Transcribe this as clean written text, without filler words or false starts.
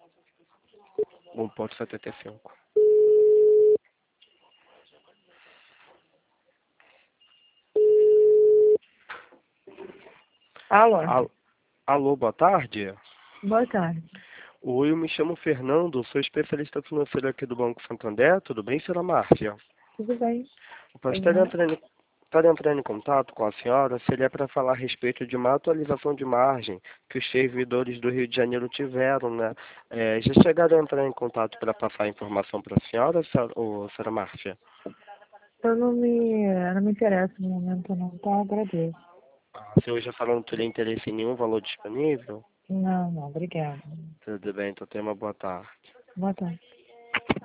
1,75. Alô? Alô, boa tarde. Boa tarde. Oi, eu me chamo Fernando, sou especialista financeiro aqui do Banco Santander. Tudo bem, senhora Márcia? Tudo bem? Eu posso estar entrando em contato com a senhora, seria para falar a respeito de uma atualização de margem que os servidores do Rio de Janeiro tiveram, né? Já chegaram a entrar em contato para passar a informação para a senhora, senhora Márcia? Eu não me interesso no momento não, tá? Agradeço. A senhora já falou que não teria interesse em nenhum valor disponível? Não, obrigada. Tudo bem, então tenha uma boa tarde. Boa tarde.